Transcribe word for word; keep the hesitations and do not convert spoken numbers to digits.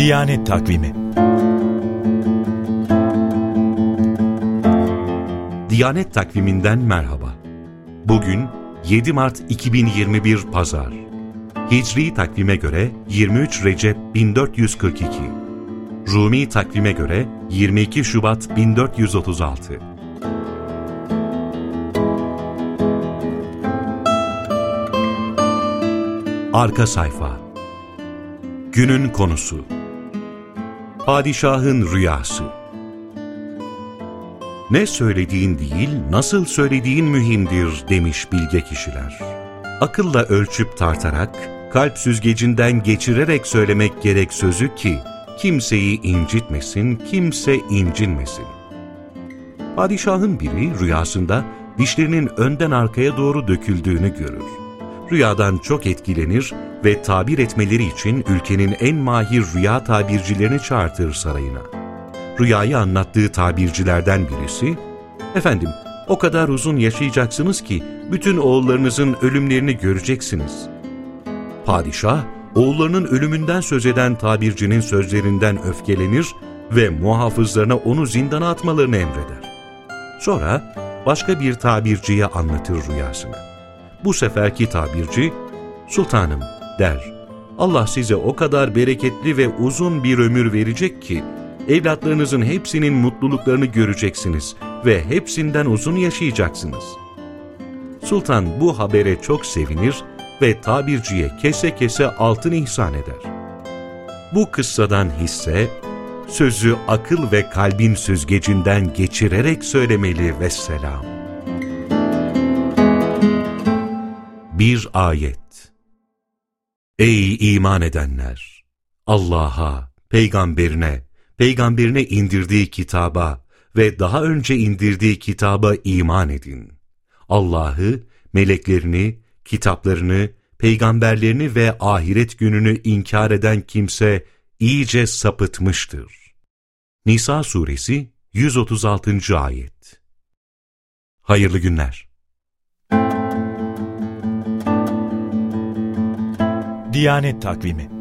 Diyanet Takvimi. Diyanet Takviminden merhaba. Bugün yedi Mart iki bin yirmi bir Pazar. Hicri takvime göre yirmi üç Recep bin dört yüz kırk iki. Rumi takvime göre yirmi iki Şubat bin dört yüz otuz altı. Arka sayfa. Günün konusu: Padişahın rüyası. Ne söylediğin değil, nasıl söylediğin mühimdir demiş bilge kişiler. Akılla ölçüp tartarak, kalp süzgecinden geçirerek söylemek gerek sözü ki, kimseyi incitmesin, kimse incinmesin. Padişahın biri rüyasında dişlerinin önden arkaya doğru döküldüğünü görür. Rüyadan çok etkilenir ve tabir etmeleri için ülkenin en mahir rüya tabircilerini çağırtır sarayına. Rüyayı anlattığı tabircilerden birisi, "Efendim, o kadar uzun yaşayacaksınız ki bütün oğullarınızın ölümlerini göreceksiniz." Padişah, oğullarının ölümünden söz eden tabircinin sözlerinden öfkelenir ve muhafızlarına onu zindana atmalarını emreder. Sonra başka bir tabirciye anlatır rüyasını. Bu seferki tabirci, "Sultanım," der, "Allah size o kadar bereketli ve uzun bir ömür verecek ki, evlatlarınızın hepsinin mutluluklarını göreceksiniz ve hepsinden uzun yaşayacaksınız." Sultan bu habere çok sevinir ve tabirciye kese kese altın ihsan eder. Bu kıssadan hisse, sözü akıl ve kalbin süzgecinden geçirerek söylemeli vesselam. Bir ayet. Ey iman edenler! Allah'a, peygamberine, peygamberine indirdiği kitaba ve daha önce indirdiği kitaba iman edin. Allah'ı, meleklerini, kitaplarını, peygamberlerini ve ahiret gününü inkar eden kimse iyice sapıtmıştır. Nisa suresi yüz otuz altıncı ayet. Hayırlı günler. Diyanet Takvimi.